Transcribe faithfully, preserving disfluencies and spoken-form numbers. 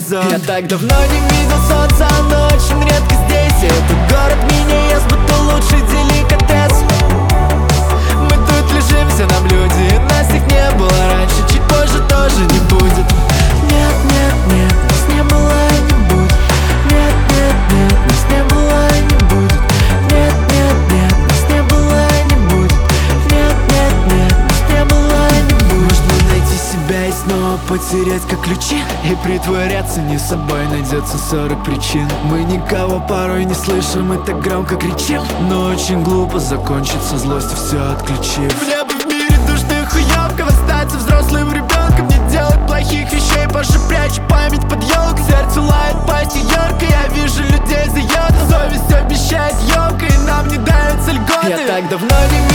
горизонт. Я так давно не видел солнца, оно очень редко здесь. И этот город меня ест, будто лучший деликатес. Мы тут лежим, все нам люди, и нас их не было раньше, чуть позже тоже не будет. Нет, нет, нет, нас не было и не будет. Нет, нет, нет, нас не было и не будет. Нет, нет, нет, нас не было и не будет. Нет, нет, нет, нас не было и не будет. Можно найти себя и снова потерять как ключи, и притворяться не собой, найдется сорок причин. Мы никого порой не слышим и так громко кричим, но очень глупо закончится злостью все отключив. Мне бы в мире душная хуёвка, остаться взрослым ребенком, не делать плохих вещей, позже прячу память под елкой. Сердце лает пастью ярко, я вижу людей за йоду. Совесть обещает ёбка, и нам не дается льготы. Я так давно не